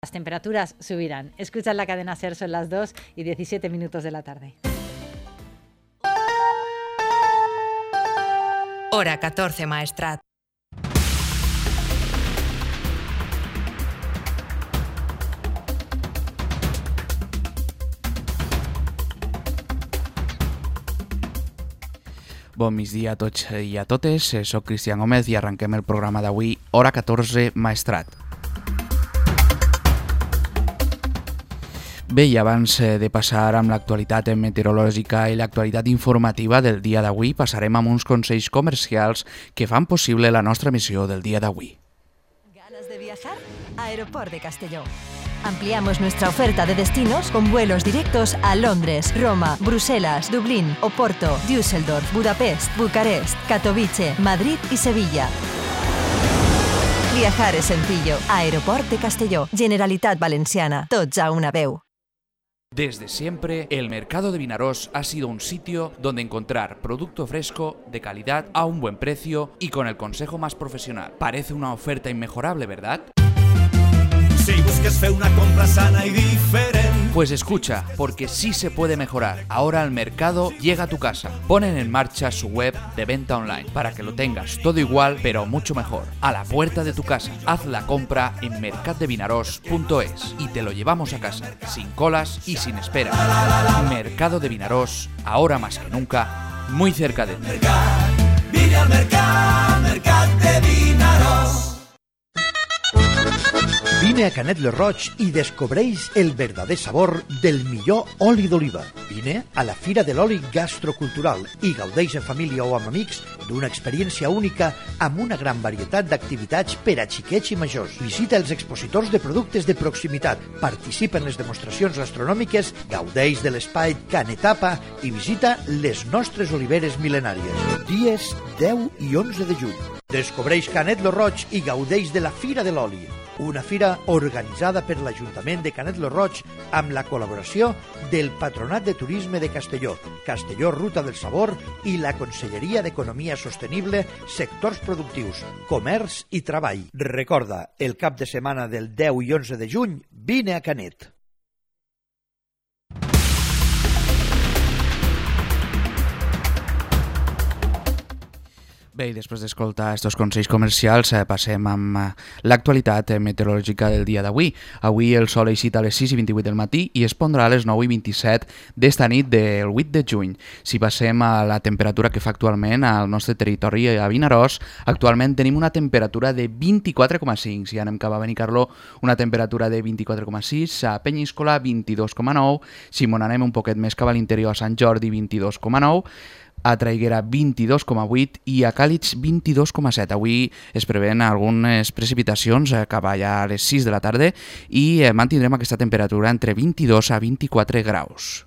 Las temperaturas subirán. Escuchan la cadena SER, son las 2:17 de la tarde. Hora 14, Maestrat. Bon migdia a tots i a totes, soc Cristian Gómez i arrenquem el programa d'avui, Hora 14, Maestrat. Bé, i abans de passar amb l'actualitat meteorològica i l'actualitat informativa del dia d'avui, passarem amb uns consells comercials que fan possible la nostra missió del dia d'avui. ¿Ganas de viajar? Aeroport de Castelló. Ampliamos nuestra oferta de destinos con vuelos directos a Londres, Roma, Bruselas, Dublín, Oporto, Düsseldorf, Budapest, Bucarest, Katowice, Madrid y Sevilla. Viajar es sencillo. Aeroport de Castelló. Generalitat Valenciana. Tots a una veu. Desde siempre, el mercado de Vinaròs ha sido un sitio donde encontrar producto fresco, de calidad, a un buen precio y con el consejo más profesional. Parece una oferta inmejorable, ¿verdad? Si busques fer una compra sana y diferente. Pues escucha, porque sí se puede mejorar. Ahora el mercado llega a tu casa. Ponen en marcha su web de venta online para que lo tengas todo igual, pero mucho mejor. A la puerta de tu casa. Haz la compra en mercatdevinaròs.es y te lo llevamos a casa, sin colas y sin espera. Mercado de Vinaròs, ahora más que nunca, muy cerca de ti. Vine al mercat de Vinaròs. Vine a Canet lo Roig i descobreix el verdader sabor del millor oli d'oliva. Vine a la Fira de l'Oli Gastrocultural i gaudeix en família o amb amics d'una experiència única amb una gran varietat d'activitats per a xiquets i majors. Visita els expositors de productes de proximitat, participa en les demostracions gastronòmiques, gaudeix de l'espai Canetapa i visita les nostres oliveres mil·lenàries. Dies 10 i 11 de juny. Descobreix Canet lo Roig i gaudeix de la Fira de l'Oli. Una fira organitzada per l'Ajuntament de Canet lo Roig amb la col·laboració del Patronat de Turisme de Castelló, Castelló Ruta del Sabor i la Conselleria d'Economia Sostenible, Sectors Productius, Comerç i Treball. Recorda, el cap de setmana del 10 i 11 de juny, vine a Canet. Bé, i després d'escoltar aquests consells comercials passem amb l'actualitat meteorològica del dia d'avui. Avui el sol ha eixit a les 6:28 del matí i es pondrà a les 9:27 d'esta nit del 8 de juny. Si passem a la temperatura que fa actualment al nostre territori a Vinaròs, actualment tenim una temperatura de 24,5. Si anem cap a Benicarló, una temperatura de 24,6, a Penyíscola 22,9, si mon anem un poquet més cap a l'interior a Sant Jordi 22,9, a Traiguera 22,8 i a Càlix 22,7. Avui es prevén algunes precipitacions cap allà a les 6 de la tarda i mantindrem aquesta temperatura entre 22 a 24 graus.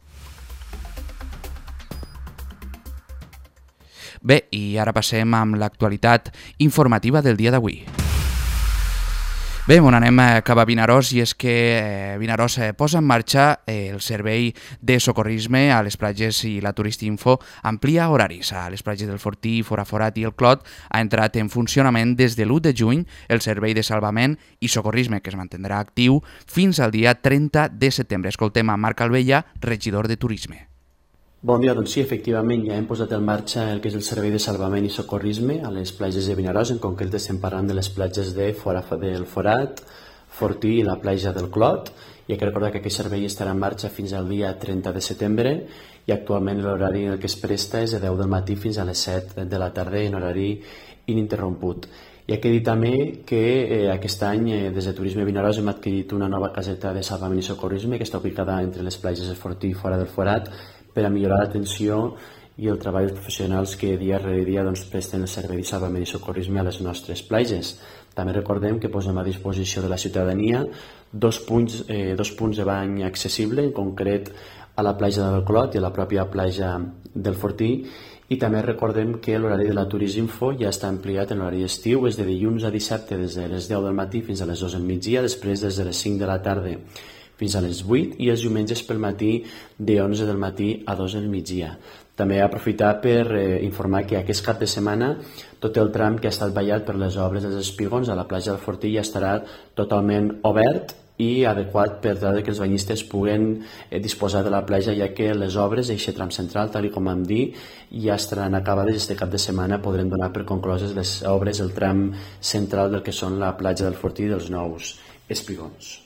Bé, i ara passem amb l'actualitat informativa del dia d'avui. Bé, anem cap a Vinaròs i és que Vinaròs posa en marxa el servei de socorrisme a les platges i la Turistinfo amplia horaris. A les platges del Fortí, Foraforat i el Clot ha entrat en funcionament des de l'1 de juny el servei de salvament i socorrisme que es mantindrà actiu fins al dia 30 de setembre. Escoltem a Marc Albella, regidor de Turisme. Bon dia, doncs sí, efectivament ja hem posat en marxa el que és el servei de salvament i socorrisme a les platges de Vinaròs, en concret estem parlant de les platges del Forat, Fortí i la platja del Clot. I hay que recordar que aquest servei estarà en marxa fins al dia 30 de setembre i actualment l'horari en el que es presta és de 10 del matí fins a les 7 de la tarda en horari ininterromput. I hay que dir també que aquest any des de Turisme Vinaròs hem adquirit una nova caseta de salvament i socorrisme que està ubicada entre les platges del Fortí i fora del Forat per a millorar l'atenció i el treball dels professionals que dia rere dia presten el servei de salvament i socorrisme a les nostres platges. També recordem que posem a disposició de la ciutadania dos punts de bany accessible, en concret a la platja del Clot i a la pròpia platja del Fortí, i també recordem que l'horari de la Turistinfo ja està ampliat en l'horari estiu, és de dilluns a dissabte des de les 10 del matí fins a les 2 del migdia, després des de les 5 de la tarda fins a les 8 i els diumenges pel matí de 11 del matí a 2 del migdia. També aprofitar per informar que aquest cap de setmana tot el tram que ha estat ballat per les obres dels espigons a la platja del Fortí ja estarà totalment obert i adequat per tal que els banyistes puguen disposar de la platja, ja que les obres d'aquest tram central, tal com vam dir, ja estaran acabades i este cap de setmana podrem donar per concloses les obres del tram central del que són la platja del Fortí i dels nous espigons.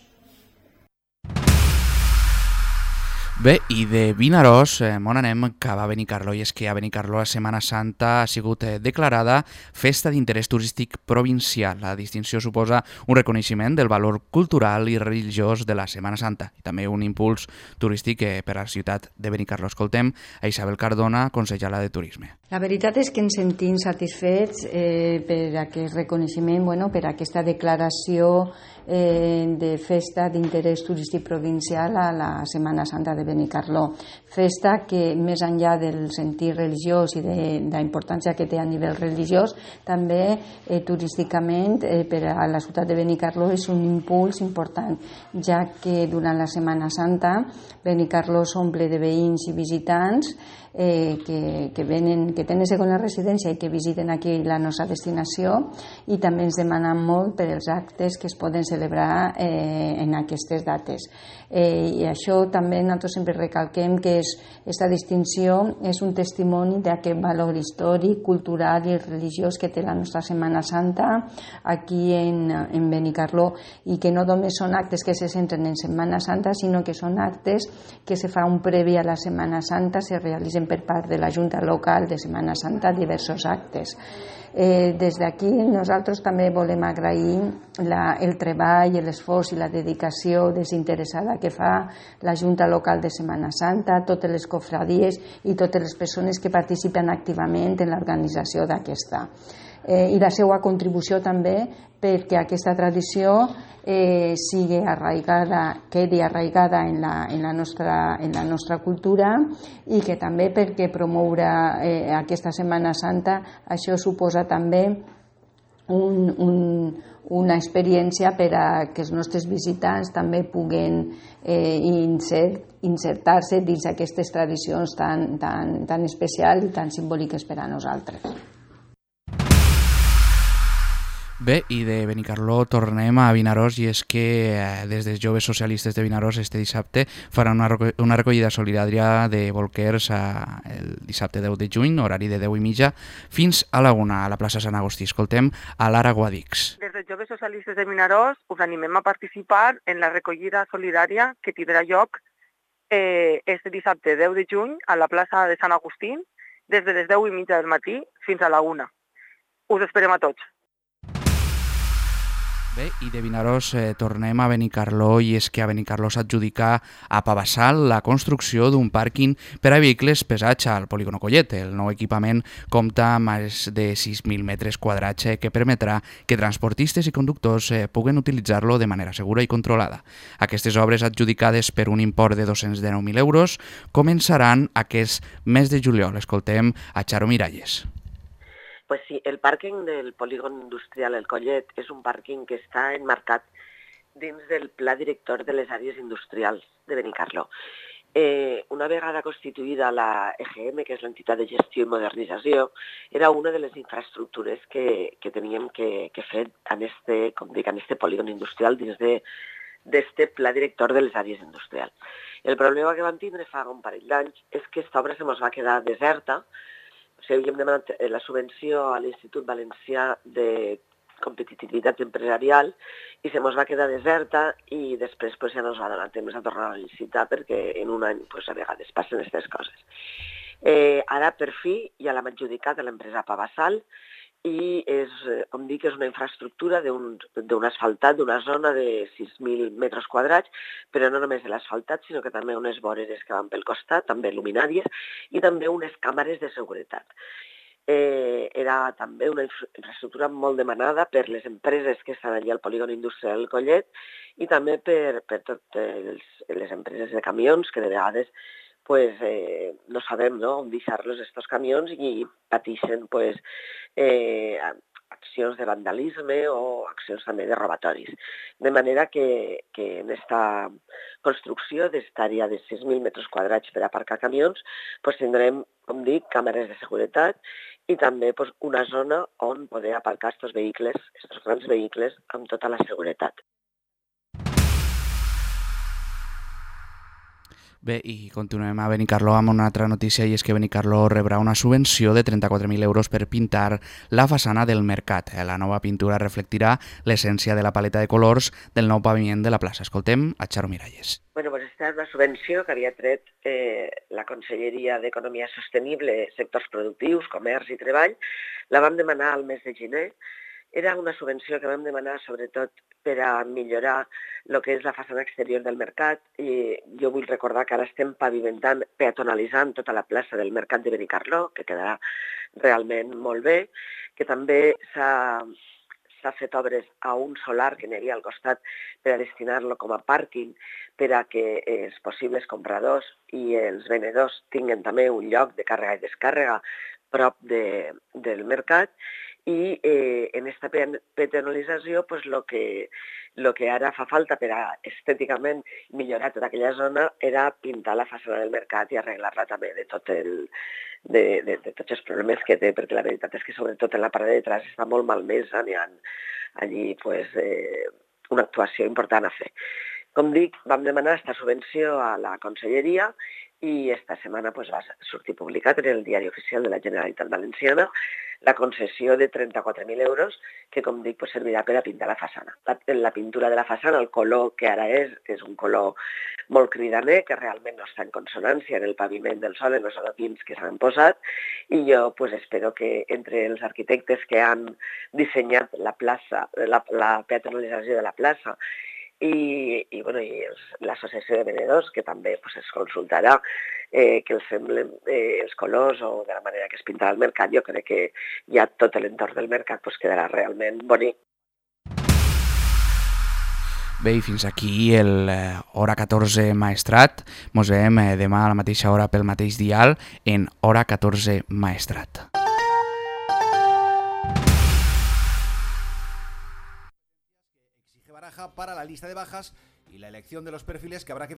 Bé, i de Vinaròs, on anem cap a Benicarló, i és que a Benicarló la Setmana Santa ha sigut declarada Festa d'Interès Turístic Provincial. La distinció suposa un reconeixement del valor cultural i religiós de la Setmana Santa i també un impuls turístic per a la ciutat de Benicarló. Escoltem a Isabel Cardona, consellera de Turisme. La veritat és que ens sentim satisfets per aquest reconeixement, per aquesta declaració de Festa d'Interès Turístic Provincial a la Setmana Santa de Benicarló. Festa que, més enllà del sentit religiós i de la importància que té a nivell religiós, també turísticament per a la ciutat de Benicarló és un impuls important, ja que durant la Setmana Santa Benicarló s'omple de veïns i visitants que tenen segona residència i que visiten aquí la nostra destinació, i també ens demanen molt per els actes que es poden celebrar en aquestes dates. I això també nosaltres sempre recalquem que aquesta distinció és un testimoni d'aquest valor històric, cultural i religiós que té la nostra Setmana Santa aquí en Benicarló, i que no només són actes que se centren en Setmana Santa, sinó que són actes que se fa un previ a la Setmana Santa, se realitzen per part de la Junta Local de Setmana Santa diversos actes. Des d'aquí nosaltres també volem agrair el treball, l'esforç i la dedicació desinteressada que fa la Junta Local de Setmana Santa, totes les cofradies i totes les persones que participen activament en l'organització d'aquesta. I la seva contribució també perquè aquesta tradició sigui arraigada, quedi arraigada en la nostra cultura, i que també perquè promoure aquesta Setmana Santa això suposa també una experiència per a que els nostres visitants també puguen insertar-se dins aquestes tradicions tan especials i tan simbòliques per a nosaltres. Bé, i de Benicarló tornem a Vinaròs, i és que des dels joves socialistes de Vinaròs este dissabte faran una recollida solidària de bolquers el dissabte 10 de juny, horari de 10:30, fins a la 1 a la plaça Sant Agustí. Escoltem a Lara Guadix. Des dels joves socialistes de Vinaròs us animem a participar en la recollida solidària que tindrà lloc este dissabte 10 de juny a la plaça de Sant Agustí des de les 10:30 del matí fins a la 1. Us esperem a tots. Bé, i de Vinaròs tornem a Benicarló, i és que a Benicarló s'adjudica a Pavassal la construcció d'un pàrquing per a vehicles pesats al polígono Collet. El nou equipament compta amb més de 6.000 metres quadrats que permetrà que transportistes i conductors puguen utilitzar-lo de manera segura i controlada. Aquestes obres, adjudicades per un import de 219.000 euros, començaran aquest mes de juliol. Escoltem a Charo Miralles. Pues sí, el pàrquing del polígon industrial El Collet és un pàrquing que està emmarcat dins del Pla Director de les Àrees Industrials de Benicarló. Una vegada constituïda la EGM, que és l'entitat de gestió i modernització, era una de les infraestructures que teníem que fer en este polígon industrial dins d'este Pla Director de les Àrees Industrials. El problema que vam tindre fa un parell d'anys és que aquesta obra se mos va quedar deserta. Havíem demanat la subvenció a l'Institut Valencià de Competitivitat Empresarial i se mos va quedar deserta, i després ja no ens va donar temps a tornar a licitar perquè en un any a vegades passen aquestes coses. Ara per fi ja l'hem adjudicat a l'empresa Pavassal, i és una infraestructura d'un asfaltat d'una zona de 6.000 metres quadrats, però no només l'asfaltat, sinó que també unes voreres que van pel costat, també luminàries, i també unes càmeres de seguretat. Era també una infraestructura molt demanada per les empreses que estan allà al polígon industrial del Collet, i també per totes les empreses de camions que de vegades no sabem on deixar-los aquests camions i pateixen accions de vandalisme o accions també de robatoris. De manera que en aquesta construcció d'esta àrea de 6.000 metres quadrats per aparcar camions tindrem, com dic, càmeres de seguretat i també una zona on poder aparcar aquests grans vehicles amb tota la seguretat. Bé, i continuem a Benicarló amb una altra notícia, i és que Benicarló rebrà una subvenció de 34.000 euros per pintar la façana del Mercat. La nova pintura reflectirà l'essència de la paleta de colors del nou paviment de la plaça. Escoltem a Charo Miralles. Bueno, pues esta és una subvenció que havia tret la Conselleria d'Economia Sostenible, Sectors Productius, Comerç i Treball. La vam demanar al mes de gener. Era una subvenció que vam demanar sobretot per a millorar el que és la façana exterior del mercat, i jo vull recordar que ara estem pavimentant, peatonalitzant tota la plaça del Mercat de Benicarló, que quedarà realment molt bé, que també s'ha fet obres a un solar que n'hi havia al costat per a destinar-lo com a pàrquing, per a que els possibles compradors i els venedors tinguen també un lloc de càrrega i descàrrega prop del mercat. I en aquesta peatonalització el que ara fa falta per a estèticament millorar tota aquella zona era pintar la façana del mercat i arreglar-la també de tots els problemes que té, perquè la veritat és que sobretot en la part de detrás està molt malmesa, n'hi ha allí una actuació important a fer. Com dic, vam demanar aquesta subvenció a la Conselleria i esta setmana va sortir publicat en el Diari Oficial de la Generalitat Valenciana la concessió de 34.000 euros que, com dic, servirà per a pintar la façana. La pintura de la façana, el color que ara és un color molt cridaner, que realment no està en consonància en el paviment del sol, en els adoquins que s'han posat, i jo espero que entre els arquitectes que han dissenyat la plaça, la peatonalització de la plaça, i l'associació de venedors, que també es consultarà que els semblen els colors o de la manera que es pintarà el mercat. Jo crec que ja tot l'entorn del mercat quedarà realment bonic. Bé, i fins aquí Hora 14 Maestrat. Mos veiem demà a la mateixa hora pel mateix dial en Hora 14 Maestrat. Para la lista de bajas y la elección de los perfiles que habrá que